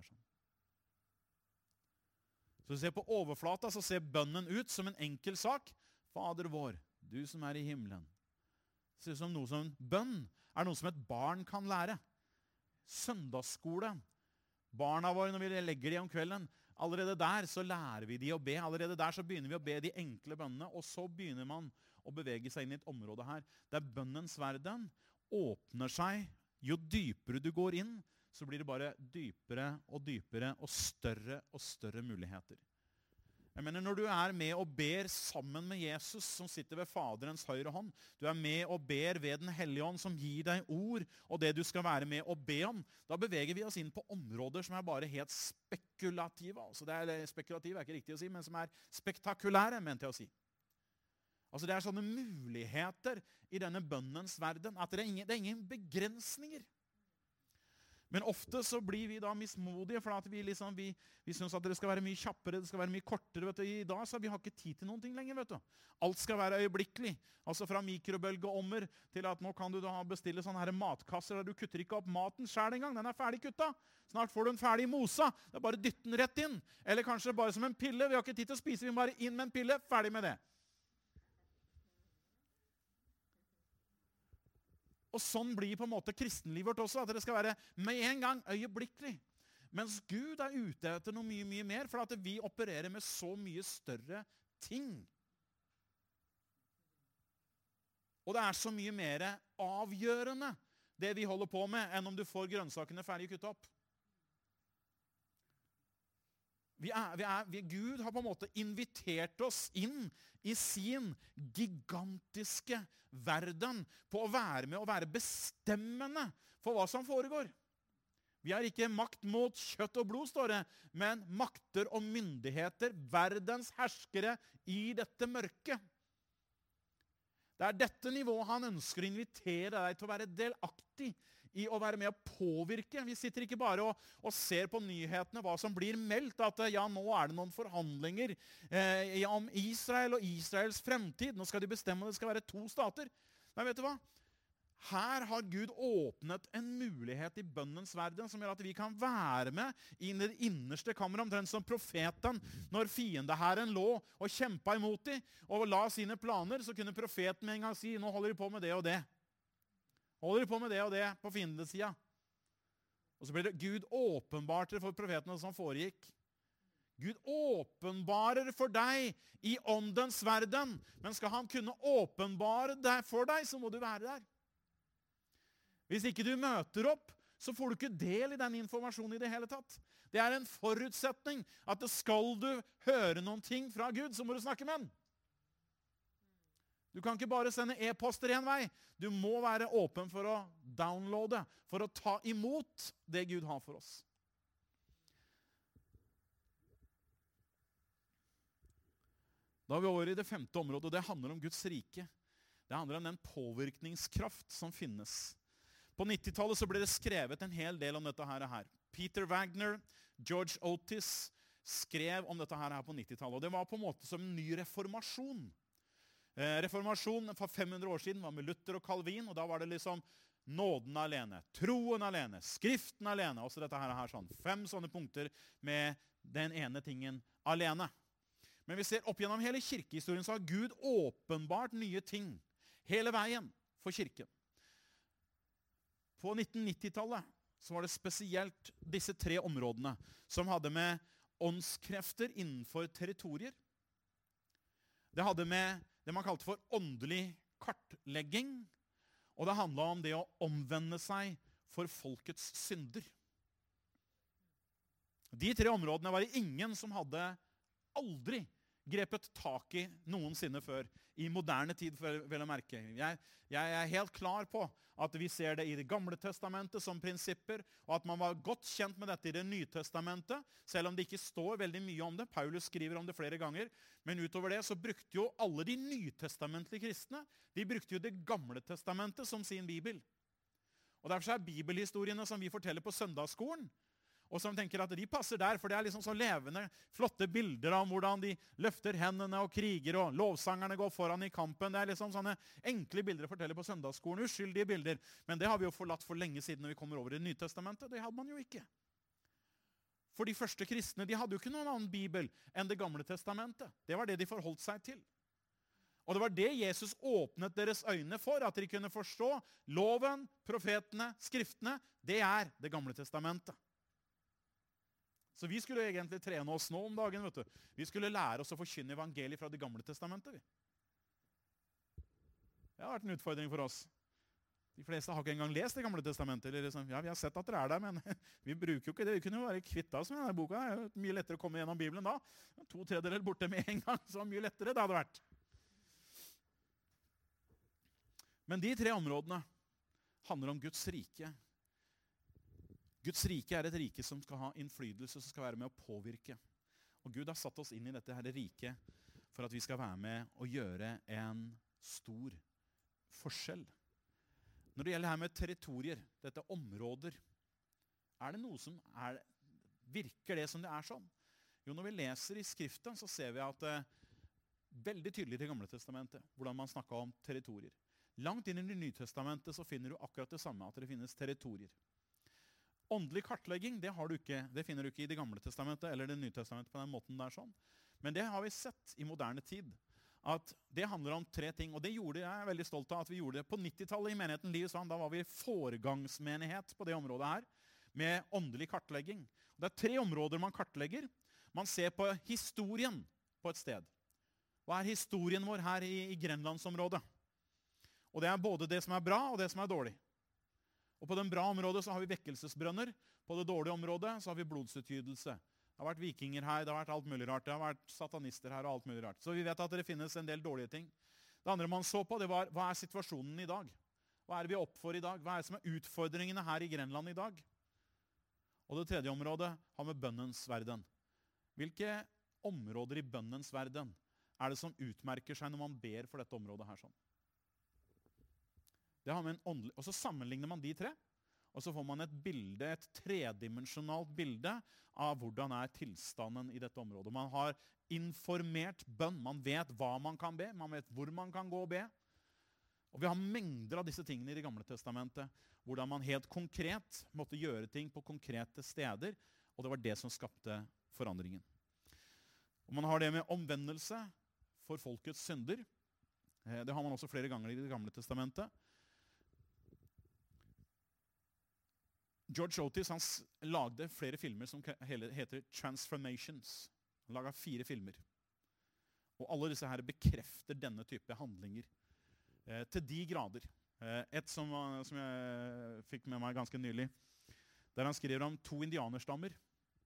Så du ser på overflata, så ser bønnen ut som en enkel sak. Fader vår, du som i himmelen. Det ser ut som noe som bønn noe som et barn kan lære. Søndagsskole. Barna våre, når vi legger de om kvelden, allerede der så lærer vi de å be. Allerede der så begynner vi å be de enkle bønnene, og så begynner man å bevege seg inn i et område her, der bønnens verden åpner seg. Jo dypere du går inn, så blir det bare dypere og større muligheter. Jeg mener, når du med og ber sammen med Jesus, som sitter ved Faderens høyre hånd, du med og ber ved den hellige ånd, som gir deg ord, og det du skal være med og be om, da beveger vi oss inn på områder som bare helt spekulative. Altså spekulativ ikke riktig å si, men som spektakulære, mente jeg å si. Altså det sånne muligheter i denne bønnens verden, at det er ingen begrensninger. Men ofte så blir vi da mismodige, for at vi synes at det skal være mye kjappere, det skal være mye kortere. Vet du. I dag så vi har ikke tid til noen ting lenger. Vet du. Alt skal være øyeblikkelig. Altså fra mikrobølgeommer til at nå kan du da bestille sånne her matkasser der du kutter ikke opp maten selv en gang. Den er ferdig kutta. Snart får du den ferdig mosa. Det er bare å dytte den rett inn. Eller kanskje bare som en pille. Vi har ikke tid til å spise, vi må bare inn med en pille. Ferdig med det. Og sånn blir på en måte kristenlivet vårt også, at det skal være med en gang øyeblikkelig. Mens Gud er ute etter noe mye, mye mer, for at vi opererer med så mye større ting. Og det er så mye mer avgjørende det vi holder på med, enn om du får grønnsakene ferdig kuttet opp. Gud har på en måte invitert oss inn i sin gigantiske verden på å være med og være bestemmende for hva som foregår. Vi har ikke makt mot kjøtt og blod, står det, men makter og myndigheter, verdens herskere i dette mørket. Det er dette nivået han ønsker å invitere deg til å være delaktig i å være med å påvirke. Vi sitter ikke bare og ser på nyhetene hva som blir meldt, at ja, nå er det noen forhandlinger om Israel og Israels fremtid. Nå skal de bestemme om det skal være 2 stater. Men vet du hva? Her har Gud åpnet en mulighet i bønnens verden som gjør at vi kan være med inn i det innerste kammeret, omtrent som profeten. Når fiendehæren lå og kjempet imot dem og la sine planer, så kunne profeten med en gang si, nå holder de på med det og det. Holder de på med det og det på fiendesida. Og så blir det Gud åpenbarte for profetene som foregikk. Gud åpenbarer for deg i åndens verden, men skal han kunne åpenbare det for deg, så må du være der. Hvis ikke du møter opp, så får du ikke del i den informasjonen i det hele tatt. Det er en forutsetning at skal du høre noen ting fra Gud, så må du snakke med han. Du kan ikke bare sende e-poster en vei. Du må være åpen for å downloade, for å ta imot det Gud har for oss. Da er vi over i det 5. området, og det handler om Guds rike. Det handler om den påvirkningskraft som finnes. På 90-tallet så ble det skrevet en hel del om dette her. Peter Wagner, George Otis skrev om dette her på 90-tallet, og det var på en måte som en ny reformasjon. Reformasjonen for 500 år siden var med Luther og Calvin, og da var det liksom nåden alene, troen alene, skriften alene, også dette her sånn. 5 sånne punkter med den ene tingen alene. Men vi ser opp gjennom hele kirkehistorien så har Gud åpenbart nye ting hele veien for kirken. På 1990-tallet så var det spesielt disse 3 områdene som hadde med åndskrefter innenfor territorier. Det hadde med det man kalte for åndelig kartlegging, og det handlet om det å omvende seg for folkets synder. De 3 områdene var det ingen som hadde aldri grepet tak i noensinne før, i moderne tid, vel å merke. Jeg er helt klar på at vi ser det i Det gamle testamentet som prinsipper, og at man var godt kjent med dette i Det nye testamentet, selv om det ikke står veldig mye om det. Paulus skriver om det flere ganger, men utover det så brukte jo alle de nytestamentlige kristne, de brukte jo Det gamle testamentet som sin bibel. Og derfor er bibelhistoriene som vi forteller på søndagsskolen, og som tenker at de passer der, for det er liksom så levende, flotte bilder om hvordan de løfter hendene og kriger, og lovsangerne går foran i kampen. Det er liksom sånne enkle bilder å fortelle på søndagsskolen, uskyldige bilder. Men det har vi jo forlatt for lenge siden når vi kommer over i Det nye testamentet. Det hadde man jo ikke. For de første kristne, de hadde jo ikke noen annen bibel enn Det gamle testamentet. Det var det de forholdt seg til. Og det var det Jesus åpnet deres øyne for, at de kunne forstå loven, profetene, skriftene. Det er Det gamle testamentet. Så vi skulle egentlig trene oss nå om dagen, vet du. Vi skulle lære oss å forkynne evangeliet fra Det gamle testamentet, vi. Det har vært en utfordring for oss. De fleste har ikke engang lest Det gamle testamentet. Eller liksom, ja, vi har sett at dere er der, men vi bruker jo ikke det. Vi kunne jo være kvitt oss med denne boka. Det er jo mye lettere å komme gjennom Bibelen da. 2/3 borte med en gang, så mye lettere det hadde vært. Men de 3 områdene handler om Guds rike. Guds rike er et rike som skal ha innflytelse, som skal være med å påvirke. Og Gud har satt oss inn i dette her riket for at vi skal være med og gjøre en stor forskjell. Når det gjelder her med territorier, dette områder, det noe som virker det som det sånn? Jo, når vi leser i Skriften, så ser vi at veldig tydelig i Det gamle testamentet, hvordan man snakket om territorier. Langt inn i Det nye testamentet så finner du akkurat det samme, at det finnes territorier. Åndelig kartlegging, det finner du ikke i Det gamle testamentet eller Det nye testamentet på den måten der sånn. Men det har vi sett i moderne tid, at det handler om 3 ting, og det gjorde jeg veldig stolt av at vi gjorde det på 90-tallet i menigheten Livets Vann. Da var vi foregangsmenighet på det området her, med åndelig kartlegging. Det 3 områder man kartlegger. Man ser på historien på et sted. Hva historien vår her i Grenlandsområdet? Og det både det som bra og det som dårlig. Og på det bra området så har vi vekkelsesbrønner. På det dårlige området så har vi blodsutgytelse. Det har vært vikinger her, det har vært alt mulig rart. Det har vært satanister her og alt mulig rart. Så vi vet at det finnes en del dårlige ting. Det andre man så på, det var hva situasjonen i dag? Hva det vi opp for i dag? Hva det som utfordringene her i Grenland i dag? Og det tredje området har med bønnens verden. Hvilke områder i bønnens verden det som utmerker seg når man ber for dette området her sånn? Det har med en åndelig, og så sammenligner man de 3, og så får man et bilde, et tredimensjonalt bilde av hvordan tilstanden i dette området. Man har informert bønn, man vet hva man kan be, man vet hvor man kan gå og be. Og vi har mengder av disse tingene i Det gamle testamentet, hvordan man helt konkret måtte gjøre ting på konkrete steder, og det var det som skapte forandringen. Og man har det med omvendelse for folkets synder. Det har man også flere ganger i Det gamle testamentet. George Otis lagde flere filmer som heter Transformations. Han laget 4 filmer. Og alle disse her bekrefter denne type handlinger til de grader. Et som jeg fikk med meg ganske nylig, der han skriver om 2 indianerstammer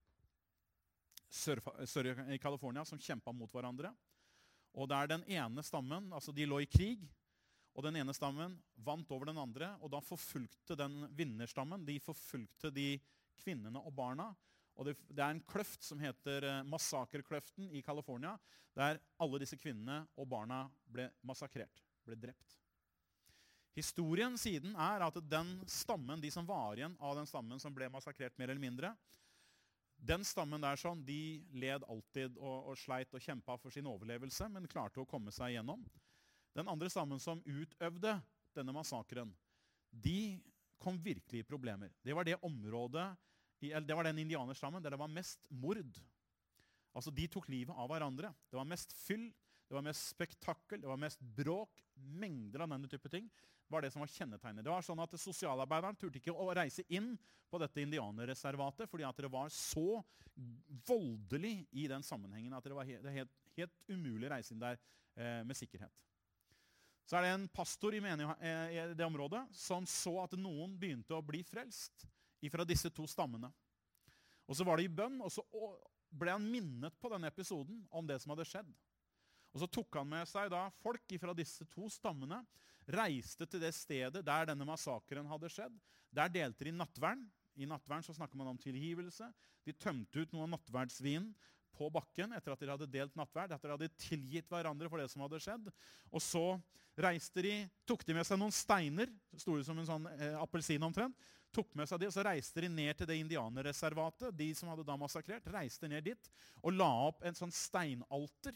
sør i California som kjempet mot hverandre. Og der den ene stammen, altså de lå i krig, og den ene stammen vant over den andre, og da forfulgte den vinnerstammen, de forfulgte de kvinnene og barna. Og det en kløft som heter Massakerkløften i California, der alle disse kvinnene og barna ble massakrert, ble drept. Historien siden at den stammen, de som var igjen av den stammen som ble massakrert mer eller mindre, den stammen der sånn, de led alltid og sleit og kjempet for sin overlevelse, men klarte å komme seg igjennom. Den andre stammen som utøvde denne massakren, de kom virkelig i problemer. Det var det området, det var den indianerstammen der det var mest mord. Altså de tok livet av hverandre. Det var mest fyll, det var mest spektakkel, det var mest bråk, mengder av denne type ting. Det var det som var kjennetegnet. Det var sånn at sosialarbeideren turte ikke å reise inn på dette indianerreservatet, fordi at det var så voldelig i den sammenhengen at det var helt umulig å reise inn der med sikkerhet. Så det en pastor i det området som så at noen begynte å bli frelst fra disse 2 stammene. Og så var det i bønn, og så ble han minnet på denne episoden om det som hadde skjedd. Og så tok han med seg da folk fra disse 2 stammene, reiste til det stedet der denne massakren hadde skjedd. Der delte de nattvern. I nattvern så snakker man om tilgivelse. De tømte ut noe av nattverdsvinen på bakken etter at de hadde delt nattverd, etter at de hadde tilgitt hverandre for det som hadde skjedd. Og så tok de med seg noen steiner, store som en sånn appelsin omtrent, tok med seg det, og så reiste de ned til det indianerreservatet, de som hadde da massakrert, reiste ned dit, og la opp en sånn steinalter.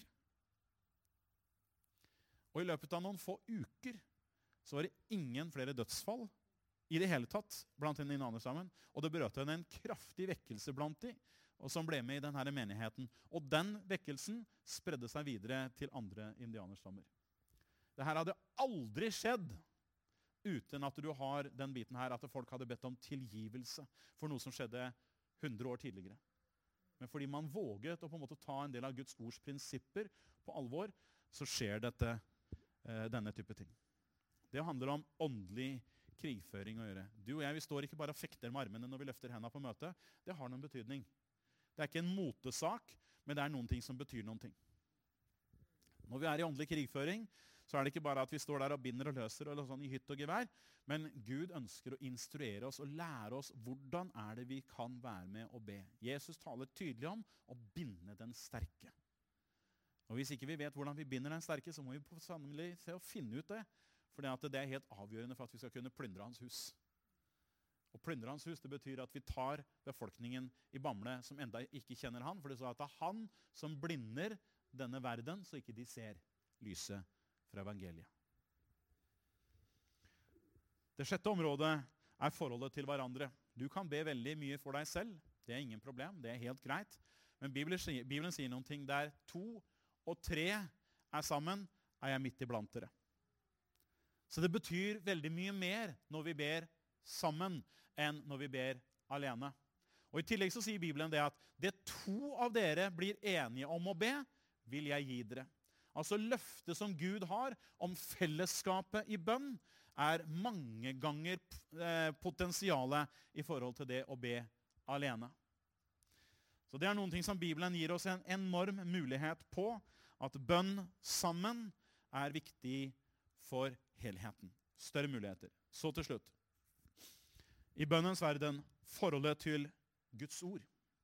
Og i løpet av noen få uker, så var det ingen flere dødsfall i det hele tatt blant den indianerstammen, og det brøt en kraftig vekkelse blant de, og som ble med i denne menigheten. Og den vekkelsen spredde seg videre til andre indianerstammer. Dette hadde aldri skjedd uten at du har den biten her, at folk hadde bedt om tilgivelse for noe som skjedde 100 år tidligere. Men fordi man våget å på en måte ta en del av Guds ords prinsipper på alvor, så skjer denne type ting. Det handler om åndelig krigføring å gjøre. Du og jeg, vi står ikke bare og fekter med armene når vi løfter hendene på møte. Det har noen betydning. Det ikke en motesak, men det noen ting som betyr noen ting. Når vi i åndelig krigføring, så det ikke bare at vi står der og binder og løser og sånn i hytt og gevær, men Gud ønsker å instruere oss og lære oss hvordan det vi kan være med og be. Jesus taler tydelig om å binde den sterke. Og hvis ikke vi vet hvordan vi binder den sterke, så må vi på sannelig se og finne ut det, for det helt avgjørende for at vi skal kunne plyndre hans hus. Å plyndre hans hus, det betyr at vi tar befolkningen i Bamble som enda ikke kjenner han, for det sa at det er han som blinder denne verden, så ikke de ser lyset fra evangeliet. Det sjette området er forholdet til hverandre. Du kan be veldig mye for deg selv, det er ingen problem, det er helt greit. Men Bibelen sier noen ting der 2 og 3 er sammen, er jeg midt iblant dere. Så det betyr veldig mye mer når vi ber sammen enn når vi ber alene. Og i tillegg så sier Bibelen det at det 2 av dere blir enige om å be, vil jeg gi dere. Altså løftet som Gud har om fellesskapet i bønn er mange ganger potensialet i forhold til det å be alene. Så det er noen ting som Bibelen gir oss en enorm mulighet på, at bønn sammen er viktig for helheten. Større muligheter. Så til slutt. I bønnens verden, forholdet til Guds ord.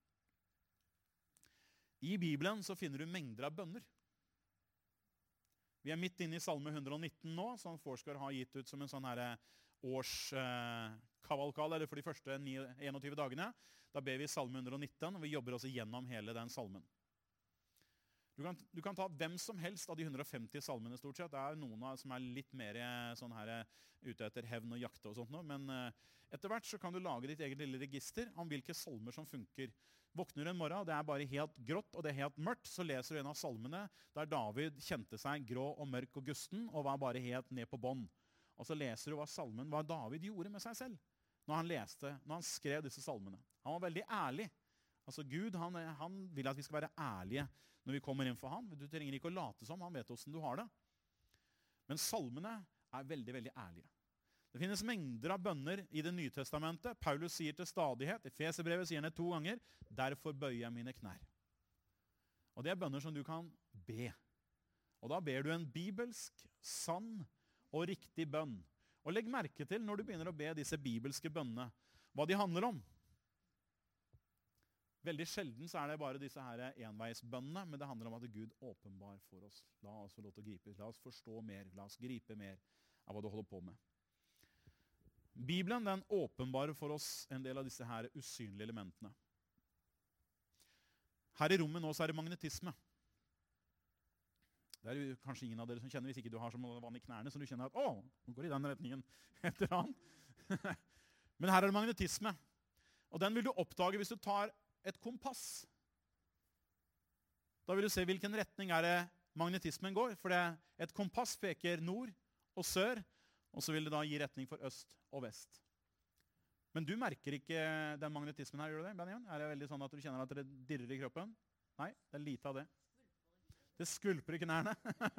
I Bibelen så finner du mengder av bønner. Vi er midt inne i Salme 119 nå, som Forskar har gitt ut som en sånn her årskavalkal, eller for de første 21 dagene. Da ber vi Salme 119, og vi jobber oss igjennom hele den salmen. Du kan ta hvem som helst av de 150 salmene stort sett. Det er noen av som er litt mer sånn her, ute etter hevn og jakte og sånt nå, men etter hvert så kan du lage ditt eget lille register om hvilke salmer som funker. Våkner du en morgen, og det er bare helt grått og det er helt mørkt, så leser du en av salmene der David kjente seg grå og mørk og gusten og var bare helt ned på bånd. Og så leser du hva David gjorde med seg selv når han skrev disse salmene. Han var veldig ærlig. Altså Gud, han vil at vi skal være ærlige når vi kommer inn for ham. Du trenger ikke å late som, han vet hvordan du har det. Men salmene er veldig, veldig ærlige. Det finnes mengder av bønner i Det nye testamentet. Paulus sier til stadighet, i Efeserbrevet sier han det 2 ganger, derfor bøyer jeg mine knær. Og det er bønner som du kan be. Og da ber du en bibelsk, sann og riktig bønn. Og legg merke til når du begynner å be disse bibelske bønnene, hva de handler om. Veldig sjelden så er det bare disse her enveisbønnene, men det handler om at Gud åpenbar for oss. La oss få lov til å gripe, la oss forstå mer, la oss gripe mer av hva du holder på med. Bibelen den åpenbarer for oss en del av disse her usynlige elementene. Her i rommet nå så er det magnetisme. Det er jo kanskje ingen av dere som kjenner, hvis ikke du har som vann i knærne, så du kjenner at, nå går i den retningen et eller annet. Men her er det magnetisme. Og den vil du oppdage hvis du tar et kompass. Da vil du se hvilken retning er det magnetismen går, for et kompass peker nord og sør, og så vil det da gi retning for øst og vest. Men du merker ikke den magnetismen her, gjør du det, Benjamin? Er det veldig sånn at du kjenner at det dirrer i kroppen? Nei, det er lite av det. Det skulper i knærne.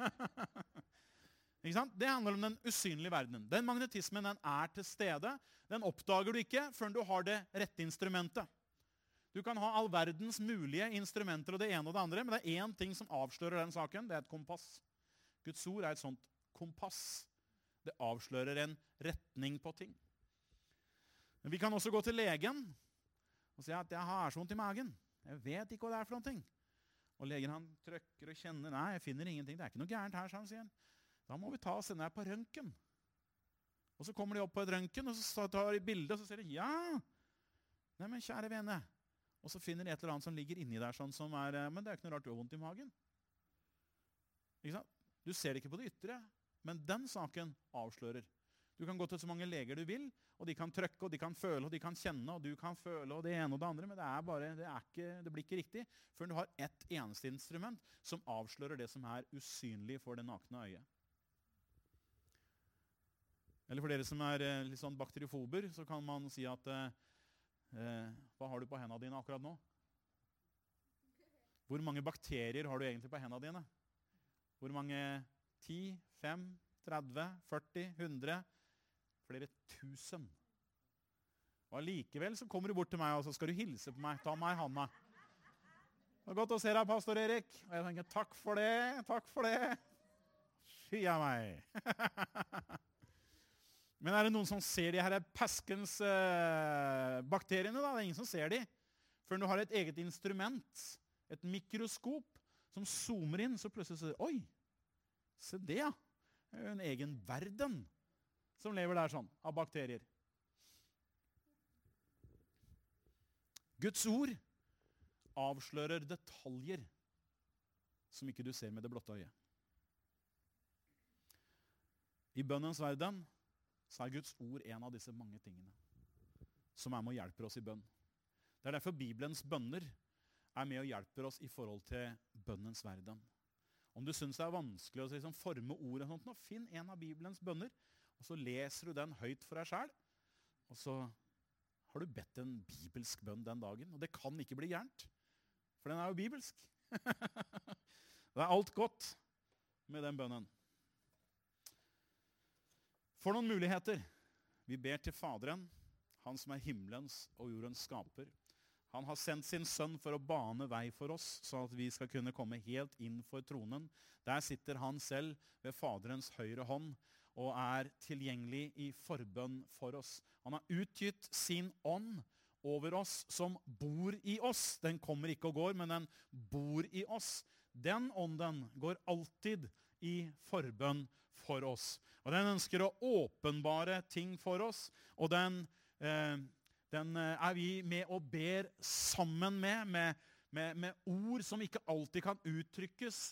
Ikke sant? Det handler om den usynlige verdenen. Den magnetismen den er til stede. Den oppdager du ikke før du har det rette instrumentet. Du kan ha all verdens mulige instrumenter og det ene og det andre, men det er én ting som avslører den saken, det er et kompass. Guds ord er et sånt kompass. Det avslører en retning på ting. Men vi kan også gå til legen og si at jeg har så vondt i magen. Jeg vet ikke hva det er for noen ting. Og legen han trykker og kjenner, nei, jeg finner ingenting, det er ikke noe gærent her, sier han. Da må vi ta og sende deg på røntgen. Og så kommer de opp på et røntgen, og så tar de bildet, og så sier de, ja, nei, men kjære vene. Og så finner de et eller annet som ligger inni der, sånn som men det er ikke noe rart du har vondt i magen. Ikke sant? Du ser det ikke på det ytre, men den saken avslører. Du kan gå til så mange leger du vil, og de kan trykke, og de kan føle, og de kan kjenne, og du kan føle, og det ene og det andre, men det blir ikke riktig, før du har ett eneste instrument som avslører det som er usynlig for det nakne øyet. Eller for dere som er litt sånn bakteriofober, så kan man si at hva har du på hendene dine akkurat nå? Hvor mange bakterier har du egentlig på hendene dine? Hvor mange? 10, 5, 30, 40, 100? Flere tusen. Og allikevel så kommer du bort til meg, og så skal du hilse på meg. Ta meg i handa. Det var godt å se deg, pastor Erik. Og jeg tenker, takk for det. Sky av meg. Men er det noen som ser de her peskens bakteriene da? Det er ingen som ser de. Før du har et eget instrument, et mikroskop, som zoomer inn, så plutselig sier oi, se det ja. Det er jo en egen verden som lever der sånn, av bakterier. Guds ord avslører detaljer som ikke du ser med det blotte øyet. I bønnens verden så er Guds ord en av disse mange tingene som er med og hjelper oss i bønn. Det er derfor Bibelens bønner er med og hjelper oss i forhold til bønnens verden. Om du synes det er vanskelig å liksom forme ord og sånt, finn en av Bibelens bønner, og så leser du den høyt for deg selv, og så har du bedt en bibelsk bønn den dagen, og det kan ikke bli gærent, for den er jo bibelsk. Det er alt godt med den bønnen. For noen muligheter. Vi ber til Faderen, han som er himmelens og jordens skaper. Han har sendt sin sønn for å bane vei for oss, så at vi skal kunne komme helt inn for tronen. Der sitter han selv ved Faderens høyre hånd, og er tilgjengelig i forbønn for oss. Han har utgitt sin ånd over oss som bor i oss. Den kommer ikke og går, men den bor i oss. Den ånden går alltid i forbønn for oss. Og den ønsker å åpenbare ting for oss, og den er vi med og ber sammen med ord som ikke alltid kan uttrykkes,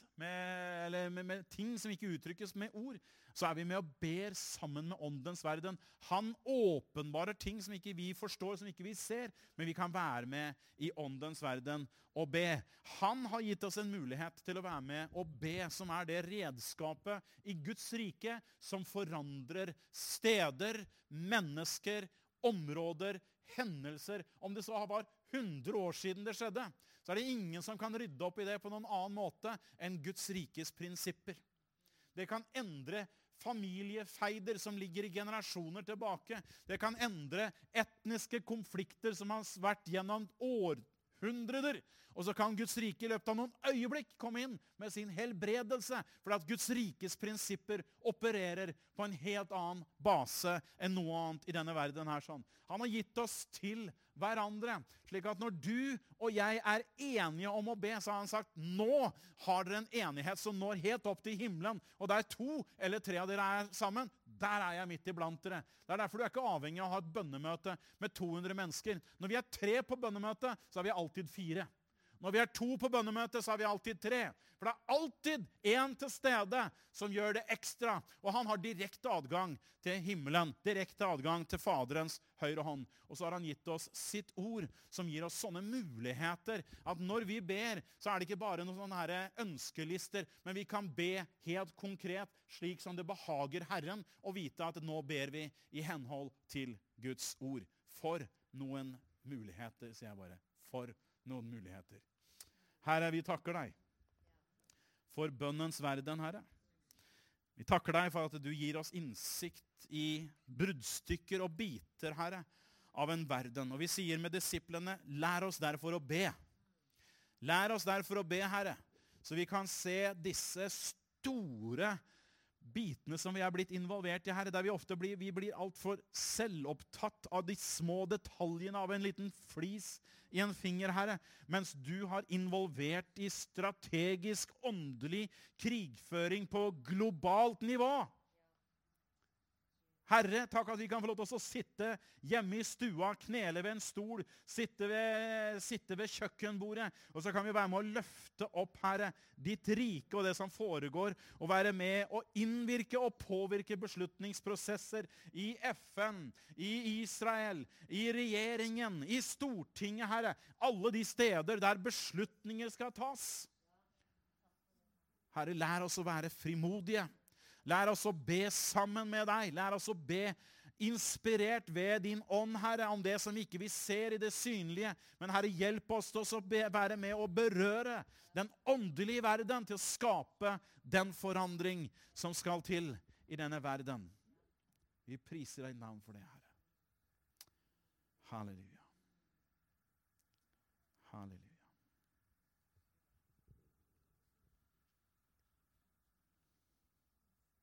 med ting som ikke uttrykkes med ord, så er vi med og ber sammen med åndens verden. Han åpenbarer ting som ikke vi forstår, som ikke vi ser, men vi kan være med i åndens verden og be. Han har gitt oss en mulighet til å være med og be, som er det redskapet i Guds rike som forandrer steder, mennesker, områder, hendelser. Om det så var 100 år siden det skjedde, så er det ingen som kan rydde opp i det på noen annen måte enn Guds rikes prinsipper. Det kan endre familiefeider som ligger i generasjoner tilbake. Det kan endre etniske konflikter som har vært gjennom århundreder. Og så kan Guds rike i løpet av noen øyeblikk komme inn med sin helbredelse, for at Guds rikes prinsipper opererer på en helt annen base enn noe annet i denne verden her. Sånn. Han har gitt oss til hverandre, slik at når du og jeg er enige om å be, så har han sagt, nå har dere en enighet som når helt opp til himmelen, og der 2 eller 3 av dere er sammen, der er jeg midt iblant dere. Det er derfor du er ikke avhengig av å ha et bønnemøte med 200 mennesker. Når vi er 3 på bønnemøte, så er vi alltid 4. Når vi er 2 på bønnemøte, så er vi alltid 3. For det er alltid en til stede som gjør det ekstra. Og han har direkte adgang til himmelen, direkte adgang til Faderens høyre hånd. Og så har han gitt oss sitt ord, som gir oss sånne muligheter, at når vi ber, så er det ikke bare noen sånne her ønskelister, men vi kan be helt konkret, slik som det behager Herren, og vite at nå ber vi i henhold til Guds ord. For noen muligheter, sier jeg bare. For noen muligheter. Herre, vi takker deg for bønnens verden, Herre. Vi takker deg for at du gir oss innsikt i bruddstykker og biter, Herre, av en verden. Og vi sier med disiplene, lær oss derfor å be. Lær oss derfor å be, Herre, så vi kan se disse store bitene som vi er blitt involvert i, Herre, der vi blir alt for selvopptatt av de små detaljene av en liten flis i en finger, Herre, mens du har involvert i strategisk, åndelig krigføring på globalt nivå. Herre, takk at vi kan få lov til å sitte hjemme i stua, knele ved en stol, sitte ved kjøkkenbordet, og så kan vi være med å løfte opp, Herre, ditt rike og det som foregår, og være med å innvirke og påvirke beslutningsprosesser i FN, i Israel, i regjeringen, i Stortinget, Herre, alle de steder der beslutninger skal tas. Herre, lær oss å være frimodige. Lær oss å be sammen med deg. Lær oss å be inspirert ved din ånd, Herre, om det som ikke vi ser i det synlige. Men Herre, hjelp oss til å være med å berøre den åndelige verden til å skape den forandring som skal til i denne verden. Vi priser deg navn for det, Herre. Halleluja.